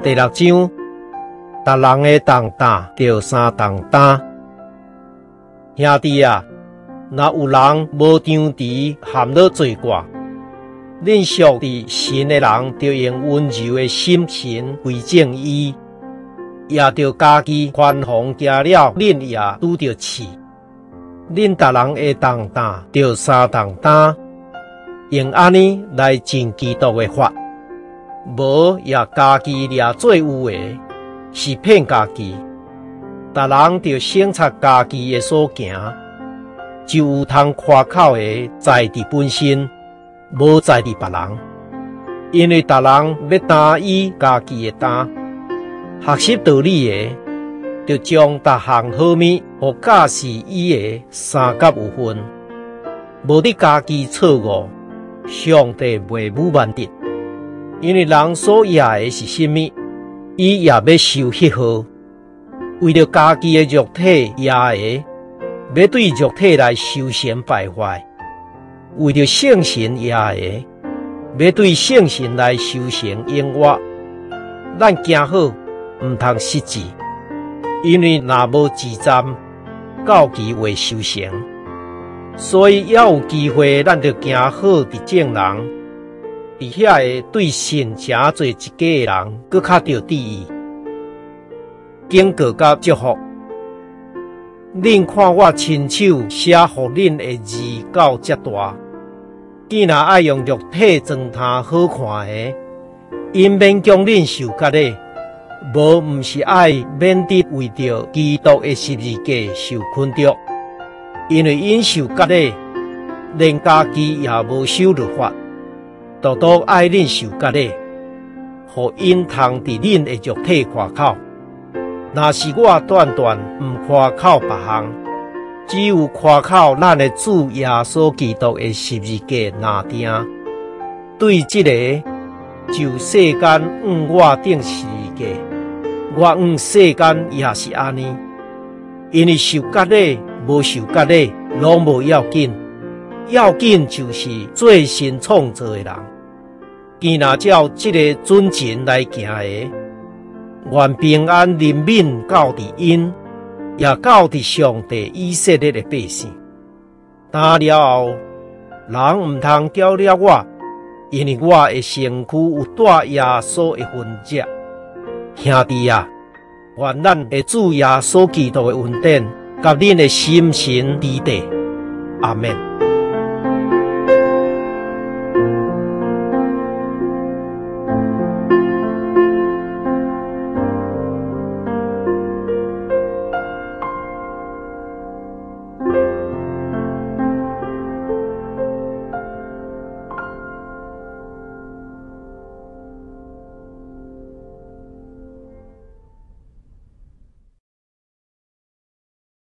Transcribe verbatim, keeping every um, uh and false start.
第六章，逐人的重担着三重担。兄弟啊，若有人无张持含了罪过，恁属伫神的人，就用温柔的心情归正伊，也着家己宽宏行了，恁也拄着刺。恁逐人的重担着三重担，用安尼来尽基督的法，无也家己掠做有的，是骗家己。逐人着省察家己的所行，就有通夸口的在伫本身，无在伫别人。因为逐人要担伊家己的担，学习道理的，就将逐项好物互教示伊的三甲有分。无伫家己错误，上帝袂武万得。因为人所野的是甚物，伊也要受迄号。为着家己的肉体野的，要对肉体来修仙败坏；为着圣神野的，要对圣神来修成永活。咱行好，毋通失志，因为若无志站，到期未修成。所以要有机会，咱着行好伫正人，伫遐个对神诚做一家的人，搁较着注意。警告甲祝福，恁看我亲手写互恁的字到遮大，既然爱用肉体装他好看的，因免将恁受割礼，无毋是爱免得为着基督的十字架受困着，因为因受割礼，连家己也无守律法，独独爱恁受割礼，互因通伫恁的肉体夸口。若是我断断毋夸口别项，只有夸口咱的主耶稣基督的十字架拿定。对这个，就世间往我顶十字架，我往世间也是安尼。因为受割礼无受割礼，拢无要紧，要紧就是做新创造的人。既然照这个准绳来行的，愿平安人民到伫因，也到伫上帝以色列的百姓。打了后，人毋通叫了我，因为我的身躯有带耶稣的痕迹。兄弟啊，愿咱的主耶稣基督的恩典，甲恁的心神伫地。阿们。